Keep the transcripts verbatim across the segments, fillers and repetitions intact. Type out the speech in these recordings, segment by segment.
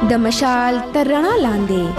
د مشال تر رڼا لاندې.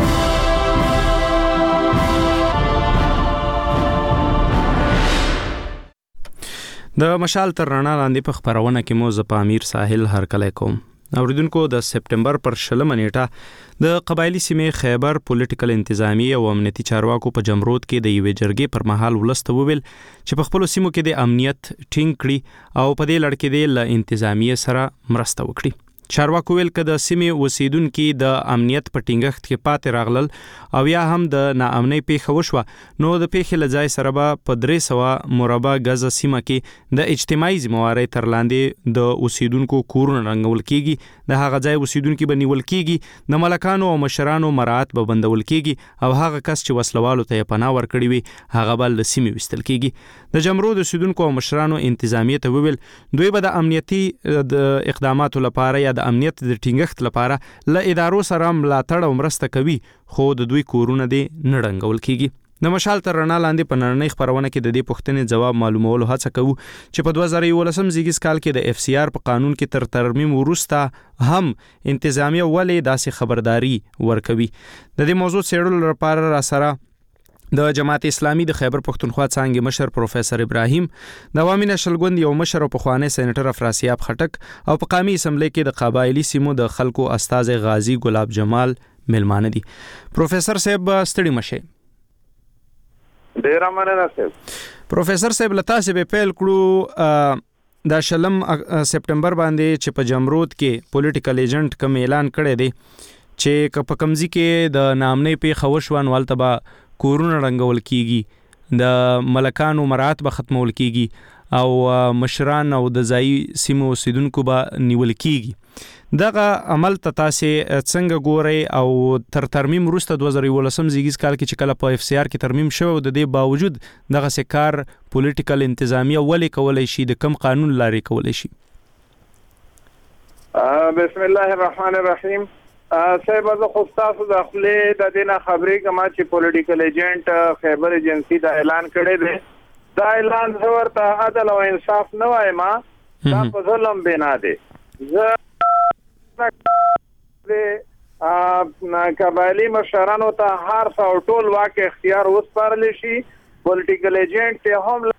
د مشال تر رڼا لاندې په خبرونه کې مو ز پامیر ساحل هرکلی کوم. اوریدونکو د سپټمبر پر شلمه نیټه د قبایلی سیمې خیبر پولیټیکل انتظامی او امنیتي چارواکو په جمرود کې د یوې جرګې پر مهال ولست وویل چې په خپل سیمو کې د امنیت ټینګ کړي او په دې لړ کې د ل انتظامی سره مرسته وکړي. چارواکو ویل که د سیمې اوسیدونکو د امنیت په ټینګښت کې پاتې راغلل او یا هم د ناامنۍ پیښه وشوه نو د پیښې له ځای سره به په درې سوه مربع غزه سیمه کې د اجتماعي ذمہوارۍ تر لاندې د اوسیدونکو کورونه رنګول کیږي. د هغه ځای اوسیدونکو به نیول کیږي، د ملکانو او مشرانو مراعات به بندول کیږي او هغه کس چې وسلوالو ته پناه ورکړي وي هغه به له سیمې وستل کیږي. د جمرود اوسیدونکو او مشرانو انتظامیه ته ویل دوی به د امنیتي د اقداماتو لپاره یا د امنیت د ټینګښت لپاره له ادارو سره ملاتړ او مرسته کوي، خو د دوی کورونه دې نه رنګول کیږي. د مشال تر رڼا لاندې په نړۍ خبرونه کې د دې پوښتنې جواب معلومولو هڅه کوو چې په دوه زره یولسم زیږیز کال کې د اف سی آر په قانون کې تر ترمیم وروسته هم انتظامیه ولې داسې خبرداري ورکوي. د دې موضوع څېړلو لپاره را سره د جماعت اسلامي د خیبر پښتونخوا څانګې مشر پروفیسور ابراهیم، د عوامي نشل ګوند یو مشر او پخوانی سېنیټر افراسیاب خټک او په قومي اسمبلی کې د قبایلی سیمو د خلکو استازي غازی ګلاب جمال ملمانه دي. پروفیسور صاحب ستړي مشه. ډیر مننه صاحب. پروفیسور صاحب لتا سه به پیل کړو د شلم سپټمبر باندې چې په جمرود کې پولیټیکل ایجنټ کوم اعلان کړی دی چې په کمزي کې د نامنۍ پیښه وشوه نو ولته به کورونه رنګول کیږي، د ملکانو مراعات به ختمول کیږي او مشران او د ځای سیمو اوسیدونکو به نیول کیږي. دغه عمل ته تاسو څنګه ګورئ او تر ترمیم وروسته دوه زره یولسم زیږیز کال کې چې کله په اف سی آر کې ترمیم شوی او د دې باوجود دغه سکار پولیټیکل انتظامیه ولې کولای شي، د کم قانون لارې کولای شي؟ بسم الله الرحمن الرحیم. صاحب از خو تاسو د خپل د دینه خبرې کما چې پولیټیکل ایجنټ خیبر ایجنسی دا اعلان کړی دی، دا اعلان ورته عدل او انصاف نه وایم، دا په ظلم بنا دی. زه د قبایلی مشرانو ته هر څو ټول واک اختیار وسپارل شي. پولیټیکل ایجنټ ته هم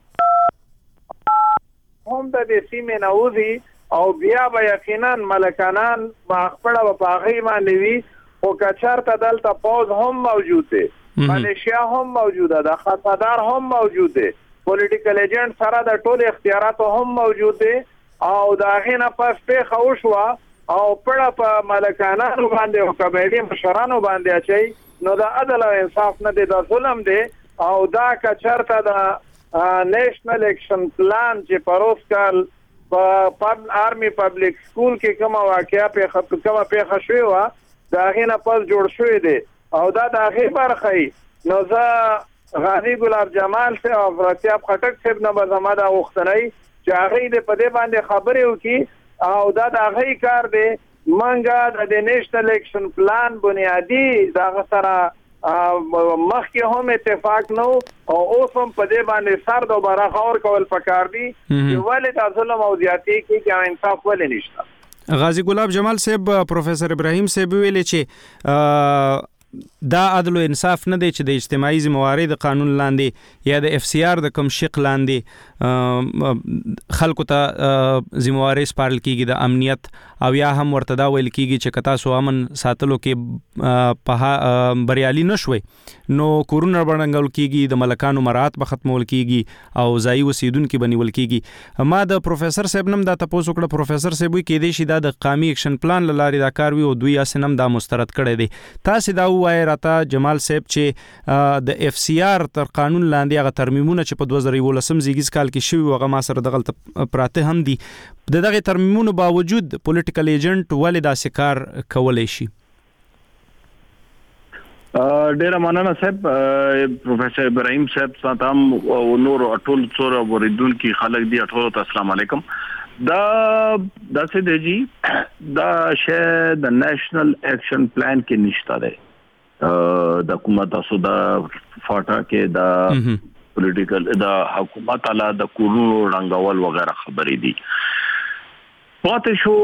هم د دې سیمې نه وځي او بیا به یقینا ملکانان با خپل په پاغي باندې وي او کچارته دلته پوز هم موجود دی، ملیشیا هم موجوده ده، خطادار هم موجود دی، پولیټیکل ایجنټ سره د ټول اختیارات هم موجود دي او دا غینه پس په خوشوا او پړه په ملکانانو باندې او قبایلی مشرانو باندې اچي نو دا عدل او انصاف نه دی، دا ظلم دی. او دا کچرته د نیشنل اکشن پلان چې پروس کال په آرمی پبلک سکول کې کومه واقعیا په خط کومه پیښه شوې و دا غینه پس جوړ شوې دی او دا د هغه برخه نو زه غازی ګلاب جمال سے او افراسیاب خټک صاحب نه بزما دا وختنی چې هغه دې په دې باندې خبرې وکي او دا د هغه کار دی. منګه د نیشنل اکشن پلان بنیادی دا سره مخکې هم اتفاق نو او اوس هم په دې باندې سر دوباره غور کول پکار دي چې ولې د ظلم او زیاتی کې انصاف ولې نشته. غازی ګلاب جمال صاحب پروفیسور ابراهیم صاحب ویل چې دا عدل او انصاف نه دی چې د اجتماعي ذمہوارۍ د قانون لاندې یا د اف سی آر د کوم شق لاندې خلکو ته ذمہوارۍ سپارل کیږي د امنیت او یا هم ورته دا ویل کیږي چې کتا سو امن ساتلو کې په بریالي نشوي نو کورونه برنګول کیږي، د ملکانو مراعات به ختمول کیږي او ځای وسیدونکو بنول کیږي. ما د پروفیسور صاحب نم دا تاسو کړه پروفیسور صاحب کې دی شي دا د قومي اکشن پلان لاري دا کار وی او دوی اسنم دا مسترد کړي دي. تاسو دا وای راته جمال صاحب چې د اف سی آر تر قانون لاندې هغه ترمیمونه چې په دوه زره یولسم زیږیز کال کې شوی هغه ما سره دغه پراته هم دي، د دغه ترمیمونو باوجود پولیټیکل ایجنټ ولې دا سکار کولای شي؟ ډیره مننه صاحب. پروفیسور ابراهیم صاحب ساتم او نور ټول څور اوریدونکو خلک دی ټول ته السلام علیکم. دا د څه دی جی دا شه د نېشنل اکشن پلان کې نشته ده، د حکومت تاسو د فاټا کې د پولیټیکل د حکومت اعلی د کورونو رنګول وغیرہ خبرې دي. پاتې شو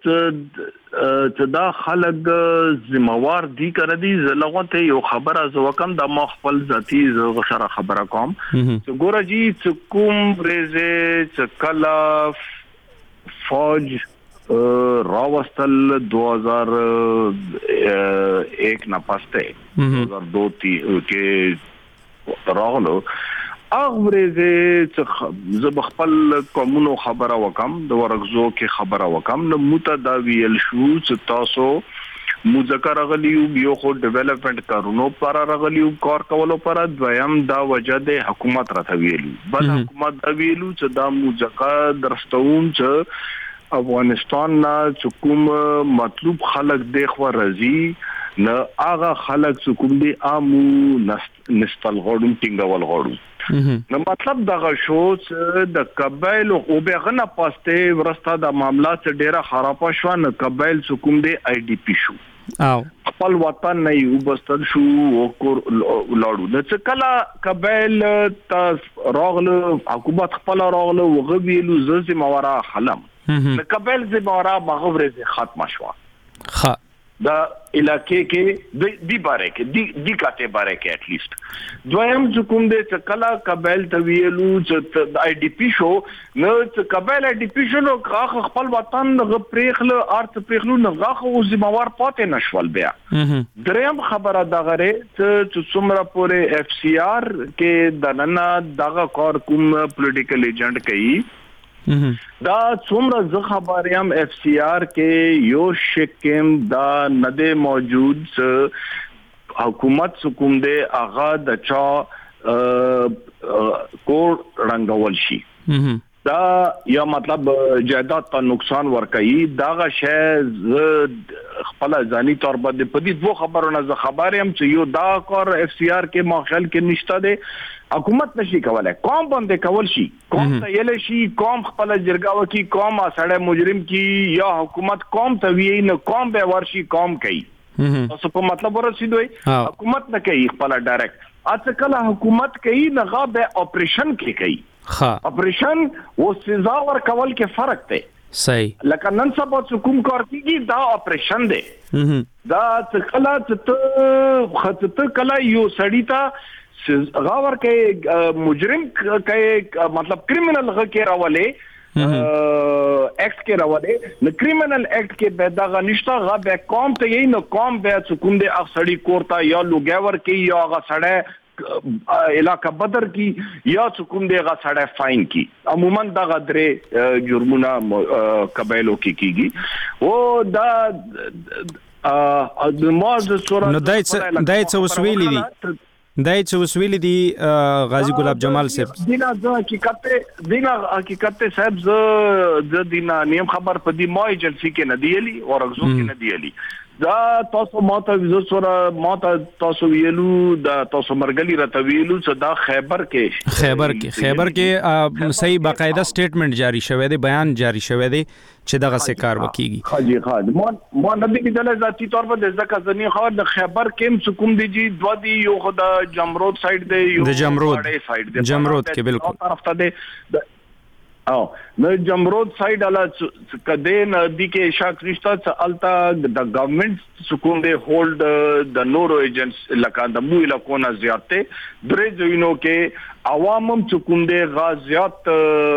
چې دا خلک ذمہوار دي کړه دي لغته یو خبره زو کم د ما خپل ذاتی زو سره خبره کوم چې ګوره جی چې کوم ریزه چې کلا فوج راوستل دو هزار ایک نه پسته دو هزار دو کې راغلو اغورځه چې زب خپل کومونو خبره وکم د ورغزو کې خبره وکم نو متداویل شو چې تاسو مذکر غلیو یو خو ډیولپمنٹ کارونو پر غلیو کار کولو پر دویم دا وجه د حکومت راته ویلو بل حکومت دا ویلو چې دا مذکر درستون چې افغانستان نه کوم مطلوب خلق د خو رضی نه هغه خلق کوم دي امو نستل غړو ټینګول غړو نو مطلب دغه شو چې د قبایل او بغنه پاسته ورسته د معاملات ډیره خراب شو نه قبایل حکومت دی آی ډی پی شو او خپل وطن نه یو بستل شو او کور لاړو د څه کلا قبایل ته راغله حکومت خپل راغله وغویلو زې مورا خلم د قبایل زې مورا مغوره ختم شو خ دا علاقې کې دی باره کې دی دی کاته باره کې اټ لیست دویم حکومت د کلا قبایل تویلو چې د آی ډی پی شو نو چې قبایل آی ډی پی شو نو خپل وطن غ پریخله ارت پریخلو نو غو ذمہوار پاتې نشول بیا دریم خبره دغه چې څومره پورې اف سی آر کې د نن دغه کار کوم پولیټیکل ایجنټ کوي دا څومره ز خبريام اف سی آر کې یو شکم دا نده موجود حکومت حکومت د اغا د چا کو رنگول شي دا یا مطلب جائیداد ته نقصان ورکړي دا شی خپل ځاني تور باندې په دې دوه خبرونه ز خبريام چې یو دا کار اف سی آر کې ماخل کې نشته ده حکومت نشي کولای قوم باندې کول شي قوم ته یل شي قوم خپل جرګاو کی قوم اسړه مجرم کی یا حکومت قوم ته وی نه قوم به ورشي قوم کوي تاسو په مطلب ورسېدوي حکومت نه کوي خپل ډایرکټ اته کله حکومت کوي نه غابه اپریشن کې کوي ها اپریشن او سزا ور کول کې فرق دی صحیح لکه نن سبا حکومت کار کیږي دا اپریشن دی دا کله چې خطه کله یو سړی ته غاور کې مجرم کې مطلب کرمینل غ کې راولې ایکټ کې راولې نو کرمینل ایکټ کې به دا غنښت غ به قوم ته یې نو قوم به حکومت د اخسړی کوړتا یا لوګاور کې یا غ سړی علاقہ بدر کی یا حکومت د غ سړی فاین کی عموما دا غدرې جرمونه قبایلو کې کیږي او دا ا د موز سورہ نو دای څه دای څه وسویلی دي دای چې وسویل دي غازی ګلاب جمال صاحب دینا ځکه حقیقت دینا حقیقت صاحب ز د دینا نیم خبر په دی ما ایجنسی کې نه دیلی او رغزو کې نه دیلی دا تاسو ماته وزو سره ماته تاسو ویلو دا تاسو مرګلی راته ویلو چې دا خیبر کې خیبر کې خیبر کې صحیح باقاعده سټیټمنټ جاری شوی دی بیان جاری شوی دی چې دغه څه کار وکيږي ها جی ها مو مو نبی کی دله ذاتی طور پر د ځکه ځنی خبر د خیبر کې حکومت دی جی دوا دی یو خدا جمرود سایډ دی یو د جمرود جمرود کې بالکل طرف ته دی او نو جمرود سایډ اله کده ندی کې شاک رښتا چې التا د ګورنمنت سکون دی هولډ د نورو ایجنټس لکه د مو علاقونه زیاته درې ځینو کې عوامم سکون دی غازیات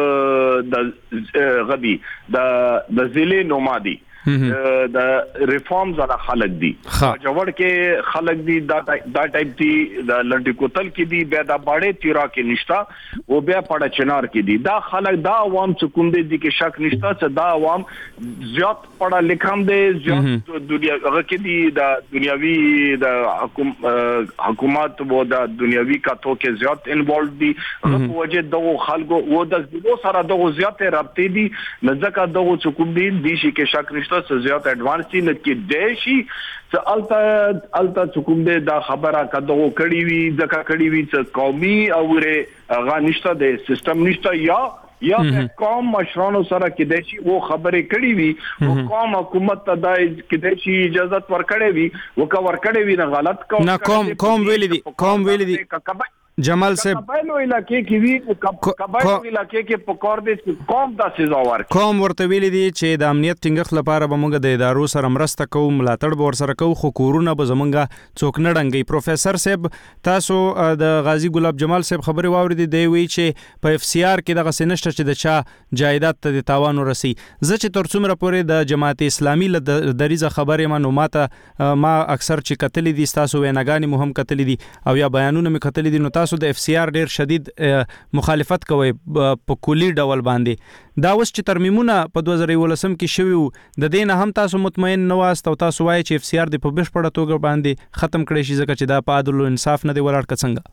د غبي د د ضلع نومادي د ریفارمز على خلق دي جوړ کې خلق دي دا دا ټایپ دي د لنډی کوتل کې دي بیا د باړې تیرا کې نشتا او بیا پړه چنار کې دي دا خلق دا عوام سکون دي کې شک نشتا چې دا عوام زیات پړه لیکم دي زیات دنیا هغه کې دي د دنیوي د حکومت وو د دنیوي کاتو کې زیات انوالو دي په وجه دغه خلکو وو د دغه سره دغه زیات رابطې دي نزدک دغه سکون دي دي چې شک نشتا څه زیات اډوانس دي نه کې دیشي چې التا التا حکومت دا خبره کدو کړی وی ځکه کړی وی چې قومي او ر غانشته د سیستم نشته یا یا قوم مشرانو سره کې دیشي وو خبره کړی وی او قوم حکومت ته د کې دیشي اجازه ورکړې وی وکا ورکړې وی نه غلط نه قوم قوم ویل دي قوم ویل دي جمال صاحب قبایلو علاقې کې وی قبایلو علاقې کې پکور دي چې قوم د سزا ورکړي. کوم ورته ویلي دي چې د امنیت ټینګښت لپاره به موږ د ادارو سره مرسته کوو، ملاتړ به ورسره کوو، خو کورونه به زمونږ څوک نه ډنګوي. پروفیسر صاحب تاسو د غازی ګلاب جمال صاحب خبرې واورېدې، دی وایي چې په اف سی آر کې دغسې نشته چې د چا جایداد ته د تاوان ورسي. زه چې تر څومره پورې د جماعت اسلامي له دریځه خبر یم نو ماته ما اکثر چې کتلې دي ستاسو ویناګانې مو هم کتلې دي او یا بیانونه مې کتلې دي، نو تاسو د اف سی آر ډیر شدید مخالفت کوي په کلی ډول باندې. دا اوس چې ترمیمونه په دوه زره یولسم کې شوي وو، د دې نه هم تاسو مطمئن نه واست او تاسو وایي چې اف سی آر د په بشپړه توګه باندې ختم کړی شي ځکه چې دا په عدل او انصاف نه دی ولاړ که څنګه؟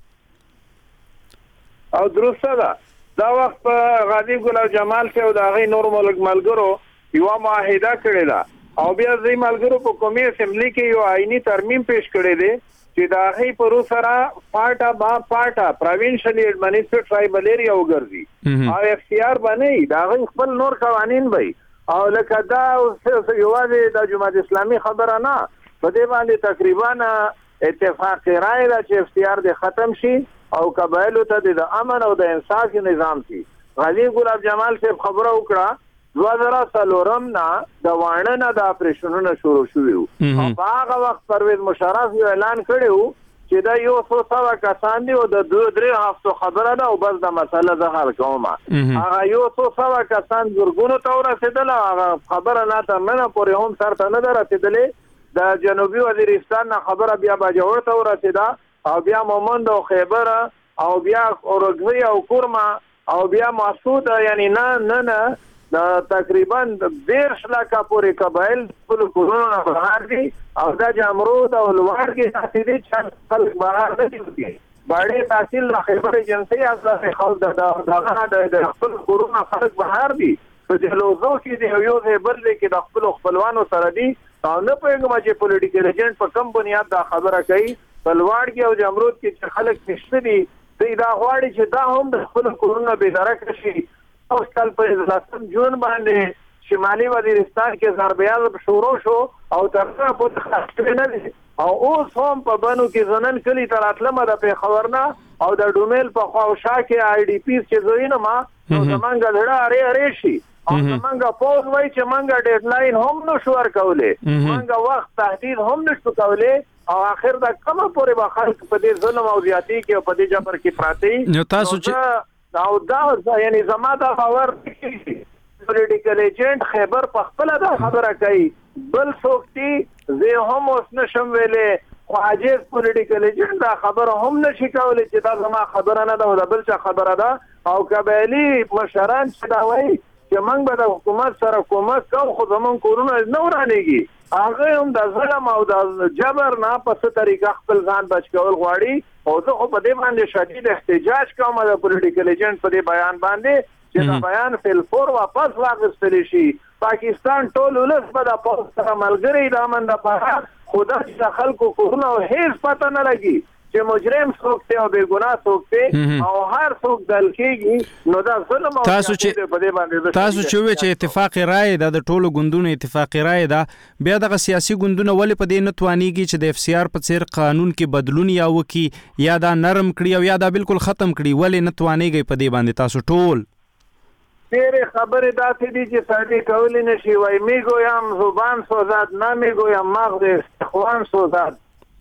او درسته ده. دا وخت په غازی ګلاب جمال صاحب د هغې نور ملک ملګرو یوه معاهده کړې ده او بیا دوی ملګرو په قومي اسمبلی کې یو آئینی ترمیم پیش کړی دی چې د هغې پر سره پاټا با پاټا پروینشلی ایڈمنسټریټ ټرایبل ایریا وګرځي او اف سی آر باندې د هغې خپل نور قوانین وي او لکه دا یوازې د جماعت اسلامي خبره نه، په دې باندې تقریبا اتفاقي رایه ده چې اف سی آر د ختم شي او قبایلو ته د امن او د انصاف نظام شي. غازی ګلاب جمال صاحب خبره وکړه دوه زره څلورم نه د واڼه نه د اپریشنونه شروع شوي وو او په هغه وخت پرویز مشرف یو اعلان کړی وو چې دا یو څو سوه کسان دي او د دوه درې هفتو خبره ده او بس د مسله زه حل کوم. هغه یو څو سوه کسان زرګونو ته ورسېدل، هغه خبره نه تر ننه پورې هم سر ته نه ده رسېدلې. د جنوبي وزیرستان نه خبره بیا باجوړ ته ورسېده او بیا مومند او خیبر او بیا اورګوی او کورما او بیا مسعود، یعنی نه نه نه د تقریبا دیرش لکه پورې قبایل خپل کورونو نه بهر دي او دا جمرود او لوړ کې تاسې دي چې خلک بهر نه دي. باړې تحصیل له خیبر ایجنسۍ اصلا خلک د د خپل کورونو خلک بهر دي په جلوزو کې دي او یو ځای بل ځای کې د خپلو خپلوانو سره دي او نه پوهېږم چې پولیټیکل ایجنټ په کوم بنیاد دا خبره کوي. په لوړ کې او جمرود کې چې خلک پېشته دي دوی دا غواړي چې دا هم د خپلو کورونو بېدرکه شي. او کال په لسم جون باندې شمالي وزیرستان کې ضربیات شروع شو او تر هغه پورې خلاص نه دي او اوس هم په بنو کې زنن کلي ته راتلمه د پېښور نه او د ډومیل په خواوشا کې آی ډي پیز چې زوی نه ما نو زمونږ زړه ارې ارې شي او زمونږ پوز وایي چې مونږ ډیډلاین هم نه شو ورکولی، مونږ وخت تهدید هم نه شو کولی او آخر دا کومه پورې به خلک په دې ظلم او زیاتي کې او په دې جبر کې پراته نو تاسو چې او دا یعنی زما دا باور پولیټیکل ایجنټ خیبر په خپل دا خبره کوي بل څوک دي زه هم اوس نشم ویلې خو عاجز پولیټیکل ایجنټ دا خبره هم نشي کولی چې دا زما خبره نه ده او دا بل څه خبره ده او قبایلي مشران چې دا وایي چې موږ به د حکومت سره کومک کوو خو زموږ کورونه نه ورانېږي، هغه هم د ظلم او د جبر نه په څه طریقه خپل ځان بچ کول غواړي او زه خو په دې باندې شدید احتجاج کوم د پولیټیکل ایجنټ په دې بیان باندې چې دا بیان فل فور واپس واخیستل شي. پاکستان ټول ولس به د پوز سره ملګري د امن دپاره خو داسې د خلکو کورونه هېڅ پته نه لګي چې مجرم څوک دی او بېګناه څوک دی او هر څوک دل کېږي نو دا ظلم او تاسو چې تاسو چې وایئ چې اتفاقي رایې ده د ټولو ګوندونو اتفاقي رایې ده، بیا دغه سیاسي ګوندونه ولې په دې نه توانېږي چې د اف سی آر په څېر قانون کې بدلون یا وکړي یا دا نرم کړي او یا دا بالکل ختم کړي؟ ولې نه توانېږئ په دې باندې تاسو ټول؟ ډېرې خبرې داسې دي چې سړی کولی نه شي. وایي میگویم زبان سوزد نه میگویم مغز استخوان سوزد.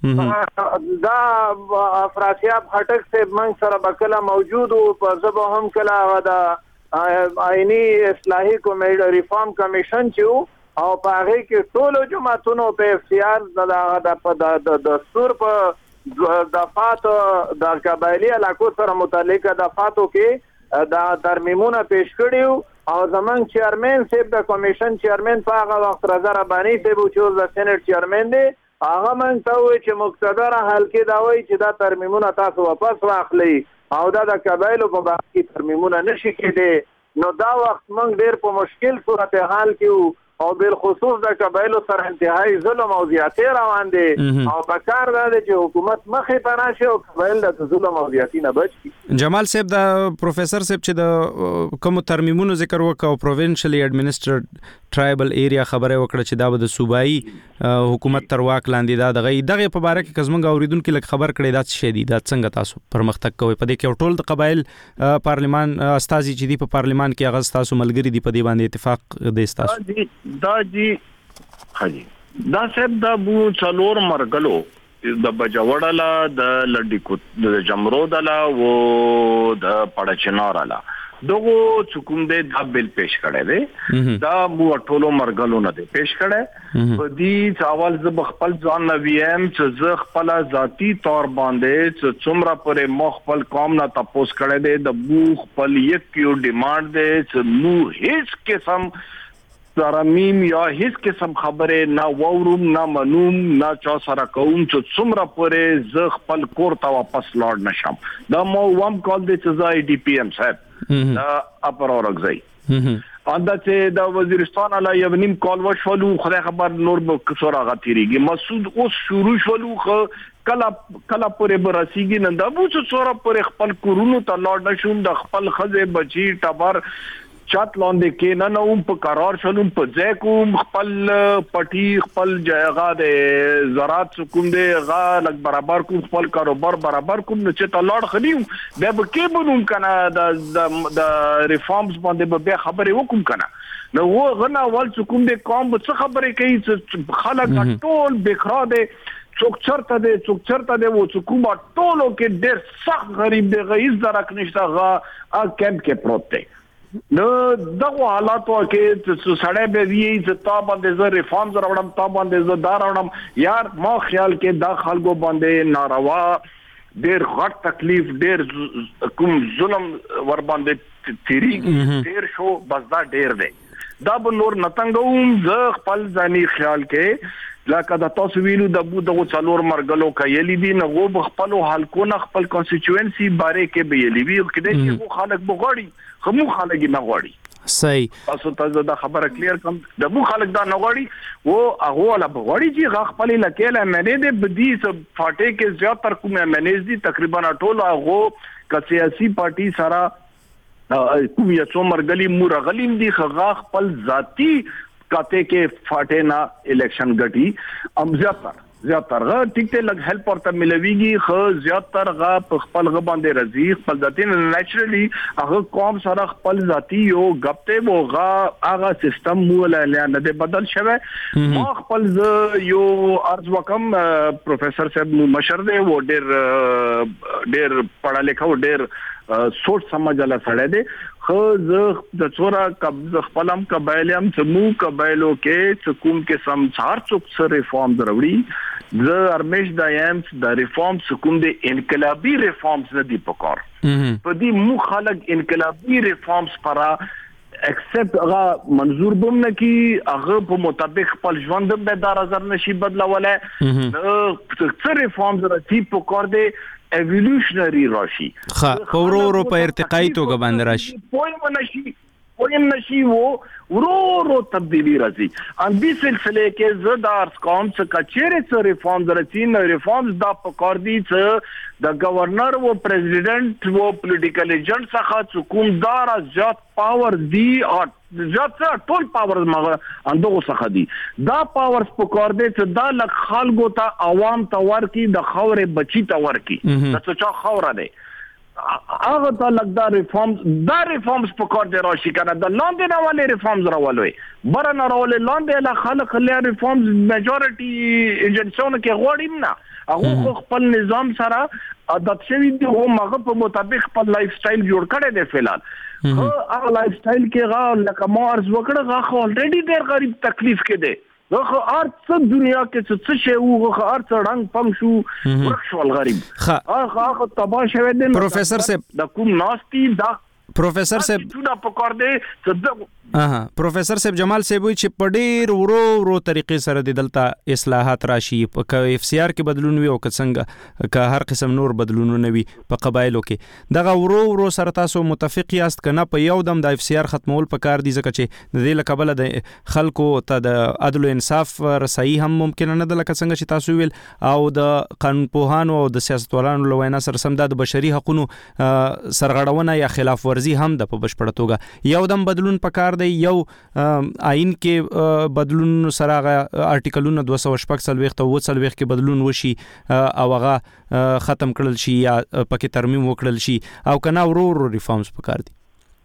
دا افراسیاب خټک صاحب موږ سره به کله موجود وو، په زه به هم کله هغه د آئیني اصلاحي کمیټ ریفارم کمیشن چې وو او په هغې کې ټولو جماعتونو په اف سی آر د دستور په دفاتو د قبایلي علاقو سره متعلقه دفاتو کې دا ترمیمونه پیش کړي او زمونږ چیرمن صاحب د کمیشن چیرمن په هغه وخت رضا رباني صاحب چې اوس د سینټ چیرمن دی هغه موږ ته وایي چې مقتدره حل کې دا وایي چې دا ترمیمونه تاسو واپس واخلئ او دا د قبایلو په باب کې ترمیمونه نشي کېدی. نو دا وخت موږ ډېر په مشکل صورتحال کې وو او بالخصوص د قبایلو سره انتهایی ظلم او زیاتې روان دي او پکار دا دی چې حکومت مخې ته راشي او قبایل د ظلم او زیاتې نه بچ کړي. جمال صاحب د پروفیسور صاحب چې د کوم ترمیمونو ذکر وکاو پروینشلی ایڈمنسټرډ ټرایبل ایریا خبره وکړه چې دا به د صوبایي حکومت تر واک لاندې دا دغه دغه په اړه کې کزمنګ اوریدونکو لک خبر کړي دا څه دي دا څنګه تاسو پرمختګ کوي په دې کې ټول د قبایل پارلیمان استازي چې دی په پارلیمان کې هغه تاسو ملګری دی په دې باندې اتفاق دی تاسو دا جی خاجي دا سب د بو څلور مرګلو د بجوړلا د لډی کو د جمرودلا و د پړچنارلا دغه حکومت د بل پیش کړي دي دا بو ټولو مرګلو نه دی پیش کړي په دې چاول ز خپل ځان نویم چې ز خپل ذاتی تور باندې چې څومره پرې مخفل قوم نه تاسو کړي دي د بو خپل یک یو ډیماند دی چې نو هیڅ قسم ترمیم یا هیڅ قسم خبره نه ووروم نه منوم نه چا سره کوم چې څومره پرې ز خپل کور ته واپس لاړ نشم دا مو وام کال د چزای ډي پی ایم صاحب دا اپر اورګزای انده چې د وزیرستان علی یو نیم کال وشولو خدای خبر نور به څورا غتیریږي مسعود اوس شروع شولو کلا کلا پرې برسیږي نن دا بو څورا پرې خپل کورونو ته لاړ نشوم د خپل خزه بچی ټبر چات لاندې کې نه نو په قرار شلون په ځای کوم خپل پټي خپل جایغه د زراعت کوم دی غا لګ برابر کوم خپل کاروبار برابر کوم چې تلاړ خنیو به کې بنوم کنه د د ریفارمز باندې به خبرې وکوم کنه نو و غنا ول کوم دی کوم څه خبرې کوي چې خلک ټول بخرا دي څوک چرته دي څوک چرته دي و څوک ما ټولو کې ډېر سخت غریب دی غیز درک نشته غا ا کېمپ کې پروت دی نو دغه حالاتو کې چې سړی به وی چې تا باندې ز ریفارمز راوړم تا باندې ز دار راوړم یار ما خیال کې دا خلکو باندې ناروا ډېر غټ تکلیف ډېر کوم ظلم ور باندې تیری ډېر شو بس دا ډېر دی دا به نور نتنګوم ز خپل ځاني خیال کې لکه د تاسو ویلو د بو دغه څلور مرګلو کایلی دي نو غو خپل حلقونه خپل کانسټیټوئنسي باره کې به یلی وی کده چې خلک بغړي خمو خلک نه غړي صحیح تاسو ته دا خبره کلیر کوم د بو خلک دا نه غړي او هغه ولا بغړي چې غ خپل لکېله مې دې بدی څه فاټه کې زیات تر کومه مینیز دي تقریبا ټول هغه ک سیاسي پارټي سره کوم یو څو مرګلي مورغلیم دي خغ خپل ذاتی کاته کې فاټه نه الیکشن غټي ام زیاتر زیاتر غا ټیک ته لګ هیلپ ورته ملويږي خو زیاتر غا په خپل غ باندې رضی خپل ذاتی نېچرلی هغه قوم سره خپل ذاتی یو غپته وو غا هغه سیستم مولا نه د بدل شوه ما خپل یو ارز وکم پروفیسور صاحب مشر دی و ډیر ډیر پڑھا لیکھا و ډیر سوچ سمجھ الله سره دی خو زه د څورا قبض خپلم قبایلم سمو قبایلو کې څکوم کې سم څار څوک سره ریفارم دروړي زه ارمیش دایم د ریفارم څکوم د انقلابی ریفارمز نه دی پکار په دې مو خلک انقلابی ریفارمز پرا ایکسپټ هغه منظور بم نه کی هغه په مطابق خپل ژوند به دار نظر نشي بدلولای څه ریفارمز راځي پکار دی ایوولوشنری راشي خا ورو ورو په ارتقایي توګه باندې راشي پوینټ نشي پوینټ نشي وو ورو ورو تبدیلی راځي ان دې سلسله کې زدار قوم څخه کچېره څه ریفارم درڅین نو ریفارمز دا په کار دي چې د گورنر او پریزیدنت او پولیټیکل ایجنټ څخه کوم دار زیات پاور دی او زیات ټول پاور مغه اندغه څخه دي دا پاورز په کار دي چې دا لک خلکو ته عوام ته ورکی د خورې بچی ته ورکی د څه خوره دی هغه ته لګدا ریفارمز دا ریفارمز په کار دی راشي کنه د لاندې نه ولې ریفارمز راولوي بر نه راولې لاندې له خلک له ریفارمز میجورټي ایجنسیونه کې غوړیم نه هغه خپل نظام سره عادت شوی دی او هغه په مطابق خپل لایف سټایل جوړ کړی دی فلال خو هغه لایف سټایل کې غا لکه مارز وکړه غا خو الریډي ډېر غریب تکلیف کې دی خو ارڅ دنیا کې څه شی وو خو ارڅ رنگ پم شو ورخول غریب هغه هغه تبا شوی دی پروفیسور صاحب د کوم ناستي دا پروفیسور صاحب څه په کار دی چې اها پروفیسور صاحب جمال صاحب وی چې په ډیر ورو ورو طریقې سره د دلته اصلاحات راشي په اف سی آر کې بدلون وي او که څنګه که هر قسم نور بدلونونه وي په قبایلو کې دغه ورو ورو سره تاسو متفق یاست کنه په یو دم د اف سی آر ختمول په کار دي ځکه چې د دې لکبله د خلکو ته د عدل او انصاف رسایي هم ممکن نه ده لکه څنګه چې تاسو ویل او د قانون پوهانو او د سیاستوالانو له وینا سره سم د بشري حقوقو سرغړونه یا خلاف ورزي هم د په بشپړه توګه یو دم بدلون په کار دی یو آئین کې بدلون سره آرټیکلونه دوه سوه شپږ څلوېښت او اووه څلوېښت کې بدلون وشي او هغه ختم کړل شي یا پکې ترمیم وکړل شي او کنه ورو ورو ریفارمز پکار دي.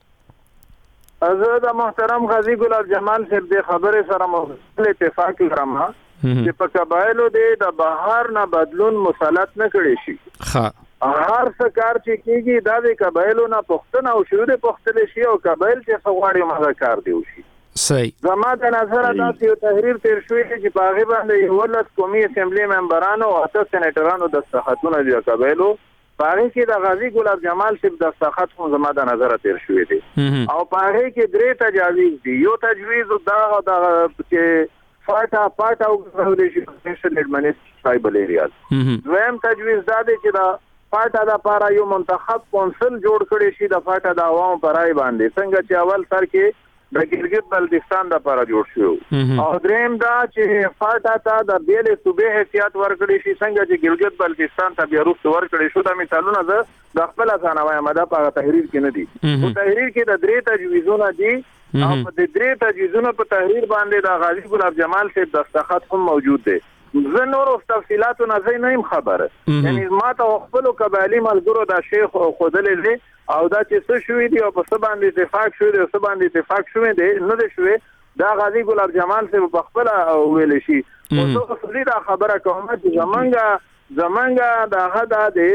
زه د محترم غازی ګلاب جمال صاحب د خبرې سره مخالف اتفاق لرم چې په قبایلو د بهر نه بدلون مسلط نه کړي شي. ها هر څه کار چې کیږي دا د قبایلو نه پښتنه او شروع د پښتل شي او قبایل چې څغواړي مزه کار دی وشي. صحیح. زما د نظر دا یو تحریر تیر شوی چې په هغه باندې یو ولس قومي اسمبلی ممبرانو او اته سېنیټرانو دستخطونه دي قبایلو په هغه کې د غازی ګلاب جمال صاحب دستخط هم زما د نظر تیر شوی دی او په هغه کې درې تجاویز دي. یو تجویز دا د چې فاټا پاټا او ریشن ایڈمنسټریشن ټرایبل ایریاز. دویم تجویز دا دی چې دا فاټا د پاره یو منتخب کونسل جوړ کړي شي د فاټا د عوامو پرای باندې څنګه چې اول سر کې د ګلګت بلتستان د لپاره جوړ شو او دریم دا چې فاټا ته د بیلې صوبې حیثیت ورکړي شي څنګه چې ګلګت بلتستان ته بیا وروسته ورکړي شو. دا مثالونه زه د خپل ځان وایم دا په تحریر کې نه دي. په تحریر کې د درې تجویزونه دي او په د درې تجویزونو په تحریر باندې د غازی ګلاب جمال صاحب دستخط هم موجود دی. زه نور تفصیلاتو نه زه نه یم خبره یعنی ما ته خپل قبایلی ملګرو دا شیخ خودلې دي او دا چې څه شوې دي او په څه باندې اتفاق شوې دي او څه باندې اتفاق شوې دي نه دي شوې دا غازی ګلاب جمال صاحب په خپل ویل شي او زه خپل دا خبره کوم چې زمونږ زمونږ دا غدا دي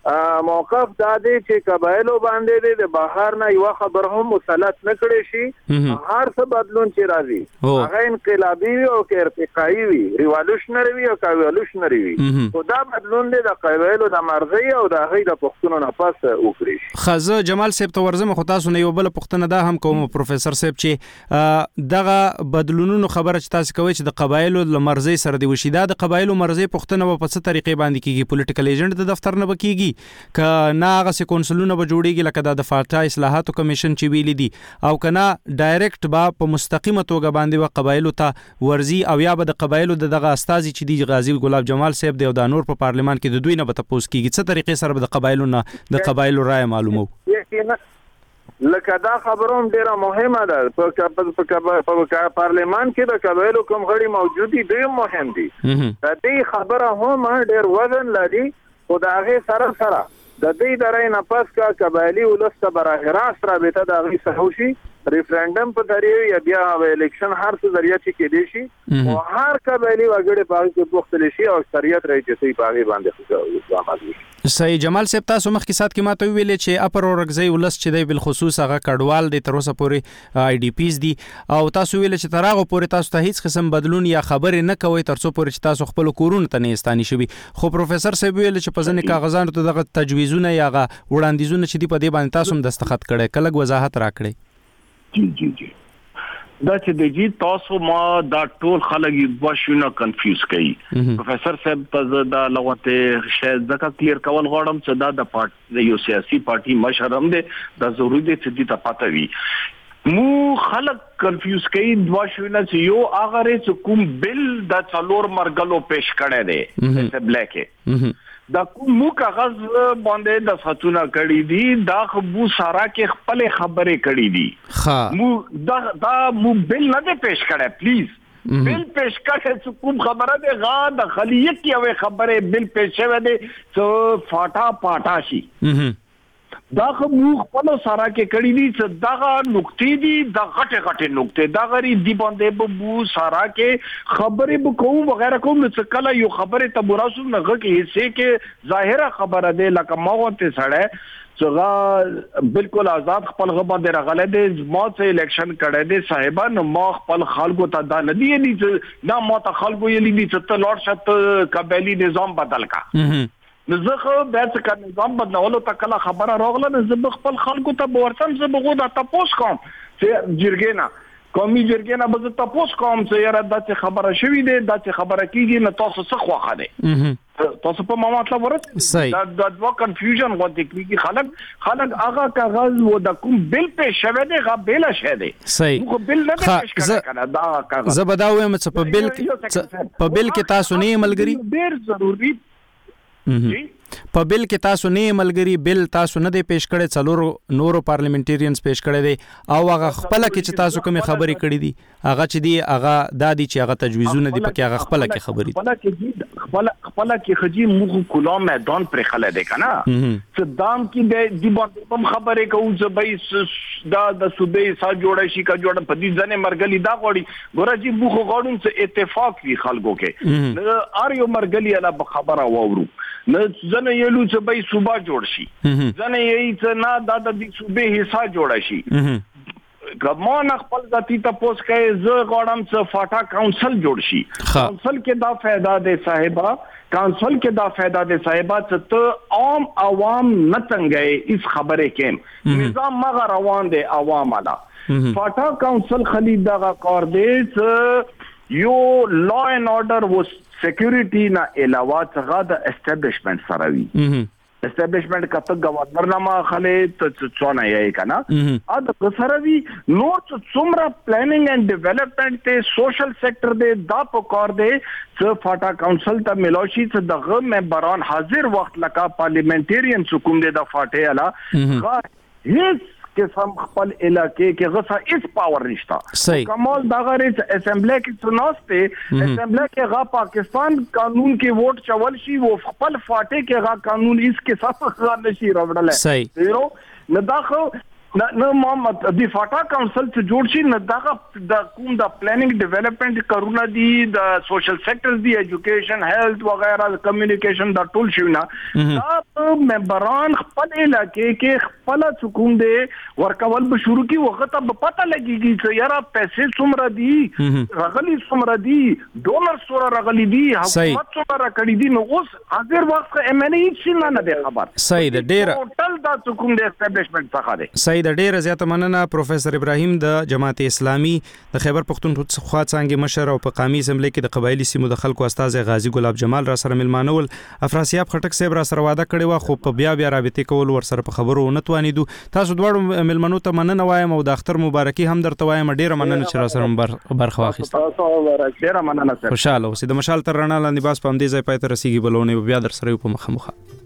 موقف دا دی چې قبایلو باندې د بهر نه یو خبر هم مسلط نه کړي شي. هر څه بدلون چې راځي هغه انقلابي وي او ارتقائي وي ریوالوشنري وي او کاوالوشنري وي او دا بدلون دی د قبایلو د مرزي او د هغې د پښتنو نه پس وکړي شي. خزه جمال صاحب ته ورزم خو تاسو نه یو بل پښتنه دا هم کوم پروفیسور صاحب چې دغه بدلونونو خبره چې تاسو کوي چې د قبایلو د مرزي سره دی وشي دا د قبایلو مرزي پښتنه په څه طریقې باندې کیږي پولیټیکل ایجنټ د دفتر نه بکیږي ک نه هغه سه کونسلونه به جوړیږي لکه د فاټا اصلاحاتو کمیشن چې ویلي دي او کنه ډایرکټ با په مستقیمه توګه باندې و قبایلو ته ورزي او یا به د قبایلو دغه استازي چې دی غازی ګلاب جمال صاحب دی او د نور په پارلیمان کې د دوی نه به تاسو کیږي څه طریقې سره به د قبایلو نه د قبایلو رائے معلومو. لکه دا خبروم ډیره مهمه ده په پارلیمان کې د قبایلو کوم غړي موجود دي ډیر مهم دي. د دې خبره هم ډیر وزن لري او دا هغه سره سره د دې درې نه پس کا قبایلی ولست براه راست رابطه د هغه سره وشي ریفرندم په ذریعہ یا بیا الیکشن هر څه ذریعہ چې کې دي شي او هر قبایلی وګړي په کې پوښتل شي او اکثریت راځي چې په هغه باندې ځواب وي. صحیح. جمال صاحب تاسو مخکې سات کې ماته ویلې چې اپر اورګزی ولس چې دی بل خصوص هغه کډوال دی تر اوسه پورې آی ډی پیز دي او تاسو ویلې چې تر هغه پورې تاسو ته هیڅ قسم بدلون یا خبرې نه کوي تر څو پورې چې تاسو خپل کورونه ته نه استانی شوي. خو پروفیسور صاحب ویل چې په ځنې کاغذانو ته دغه تجویزونه یا وړاندیزونه چې دی په دې باندې تاسو هم دستخط کړي کله وضاحت راکړي. جی جی جی دا چې د جی تاسو ما دا ټول خلک یو شونه کنفیوز کړي. پروفیسور صاحب ته دا لغته شاید ځکه کلیر کول غواړم چې دا د پارټي یو سیاسي پارټي مشرم دی دا ضروري دی چې دې ته پته وي. مو خلک کنفیوز کړي دوا شونه چې یو هغه چې کوم بل د څلور مرګلو پیش کړي دی چې بلیک دا کوم مو کاغذ باندې د فتونه کړي دي دا خو سارا کې خپل خبرې کړي دي ها مو دا دا مو بل نه پیش کړي پلیز بل پیش کړي چې کوم خبره ده غا د خلیت کی او خبره بل پیش شوه دي چې فاټا پاټا شي دا خو مو خپل سارا کې کړي دي چې دا نقطې دي دا غټه غټه نقطې دا غری دی باندې بو سارا کې خبرې بکوم وغیرہ کوم چې کله یو خبره ته مراسم نه غږی حصے کې ظاهره خبره ده لکه ماغه سړی چې بالکل آزاد خپل غبا د رغله دي ما ته الیکشن کړه دي صاحبان ما خپل خلکو ته دا ندی دي چې دا ما ته خلکو یې دي چې ته لوړ شت قبایلی نظام بدل کا زه به چې کا نظام بدلولو ته کله خبره راغله زه خپل خلکو ته ورتم زه بغو دا تاسو کوم چې جرګې نه قومي جرګې نه به تاسو کوم چې یاره د خبره شوې ده د خبره کیږي نه تاسو څه خوخه ده تاسو په ما مطلب ورته دا د دوه کنفیوژن غوډه کیږي خلک خلک هغه کاغذ و د کوم بل په شوه ده غا بل شه ده صحیح بل نه پېښ کړه دا کاغذ زه بداوم چې په بل په بل کې تاسو نه ملګری ډیر ضروری په بل کې تاسو نه ملګری بل تاسو نه دی پېښ کړي څلور نورو پارلیمنټریانز پېښ کړي دي او هغه خپل کې چې تاسو کومه خبرې کړې دي هغه چې دی هغه دادی چې هغه تجویزونه دي پکې هغه خپل کې خبرې خپل کې خپل خپل کې خجی مخ کلا میدان پر خله دي کنه چې دام کې دی په خبرې کوو چې به دا د صوبې سا جوړ شي کا جوړ په دې ځنه مرګلي دا غوړي ګورځي بوخ غوړون چې اتفاق وی خلکو کې نه ار یو مرګلي اله خبره وورو نه ځنه یلو چې به صوبه جوړ شي ځنه یې چې نه دا د صوبې حصہ جوړ شي ګمان خپل ذاتی تاسو کوي زه غواړم چې فاټا کونسل جوړ شي کونسل کې دا फायदा ده صاحبہ کونسل کې دا फायदा ده صاحبہ چې ته عام عوام نه څنګه اس خبره کې نظام مغه روان دي عوام الا فاټا کونسل خالد دا کار دی چې یو لا اینڈ آرډر و سکیورټي نه علاوه څنګه د اسټابلیشمنت سره وي اسټابلیشمنت کته گورنر نامه خلې ته څونه یې کنه ا د سره وی نو څومره پلانینګ اینڈ ډیولپمنٹ ته سوشل سېکټر دې دا په کار دی چې فاټا کونسل ته ملوشي چې دغه ممبران حاضر وخت لکه پارلیمنټریان حکومت دې د فاټه اله هیڅ قسم خپل علاقې کې غصه اس پاور نشتا کمال دا غریز اسمبلی کې سناسته اسمبلی کې غا پاکستان قانون کې ووټ چول شي وہ خپل فاټه کې غا قانون اس کې صف نشي راوړل صحیح نو نه دا خو نه نه محمد دی فاټا کونسل ته جوړ شي نه دا د کوم د پلانینګ ډیولپمنٹ کارونه دي د سوشل سېکټرز دي ایجوکیشن هیلث وغیرہ کمیونیکیشن دا ټول شي نه دا ممبران خپل علاقې کې خپل حکومت دي ورکول به شروع کی وخت به پته لګيږي چې یاره پیسې څومره دي رغلي څومره دي ډونر څومره رغلي دي حکومت څومره کړی دي نو اوس حاضر وخت ایم ان ای شي نه دی خبر صحیح ده ډیر ټول دا حکومت د اسټابلیشمنت څخه دی صحیح د ډیره زیاته مننه پروفیسور ابراهیم د جماعت اسلامي د خیبر پختونخوا څنګه مشر او په قومي اسمبلی کې د قبایلی سیمو د خلکو استاد غازی ګلاب جمال را سره ملمانول افراسیاب خټک صاحب را سره واده کړی و خو په بیا بیا رابطه کول ور سره په خبرو نه توانیدو تاسو دواړو ملمنو ته مننه وایم او د اختر مبارکي هم درته وایم ډیره مننه چې را سره برخه واخیست تاسو ډیره مننه خوشاله اوسئ د مشال تر رڼا لاندې باس په همدې ځای پای ته رسیدي بلونه بیا در سره په مخه مخه